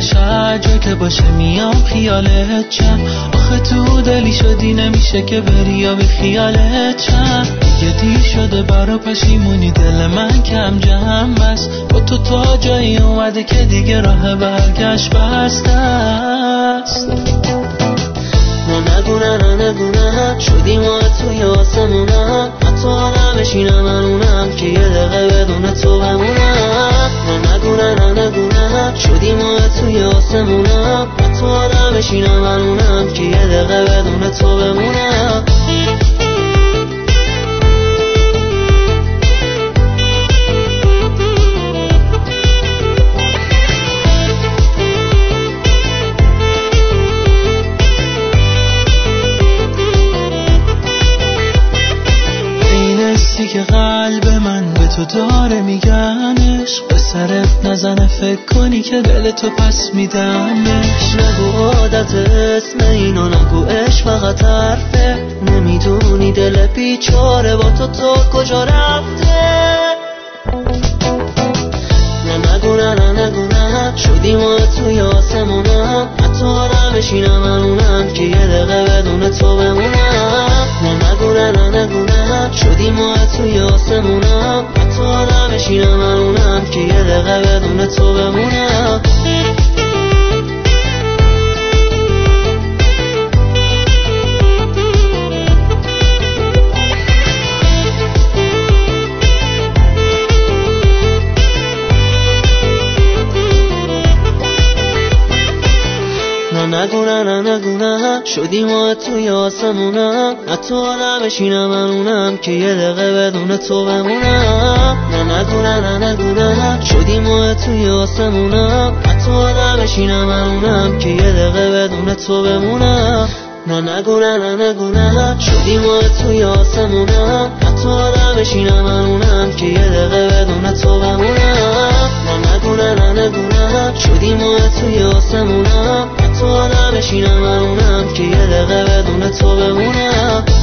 بشر جای که باشه میام خیالت چم. آخه تو دلی شدی نمیشه که بری یا بی خیالت چم. دیگه دیر شده برا پشیمونی دل من کم جمع بس. با تو تا جایی اومده که دیگه راه برگشت بسته است. نگو نه شدی ما توی آسمونم. حتی آدم بشینم منونم که یه دقیقه بدون تو بمونم. نگو نه شدی ما توی آسمونم. حتی آدم بشینم منونم که یه دقیقه بدون تو بمونم. که قلب من به تو داره میگنش. به سرت نزنه فکر کنی که دل تو پس میدمش. نگو عادت اسم اینو نگو عشق فقط حرفه. نمیدونی دل بیچاره با تو کجا رفته. نگو نه شدی ما توی آسمونم. حتی آدم بشینم منونم که یه دقیقه بدون تو بمونم. نگو نه شدی ما توی آسمونم. حتی آدم بشینم منونم که یه دقیقه بدون تو بمونم. نگو نه شدی ما توی آسمونم. حتی آدم بشینم منونم که یه دقیقه بدون تو بمونم. نگو نه شدی ما توی آسمونم. حتی آدم بشینم منونم که یه دقیقه بدون تو بمونم. نگو نه شدی ما توی آسمونم. حتی آدم بشینم منونم که یه دقیقه بدون تو بمونم. نگو نه شدی ما توی آسمونم. حتی آدم بشینم منونم که یه دقیقه بدون تو بمونم.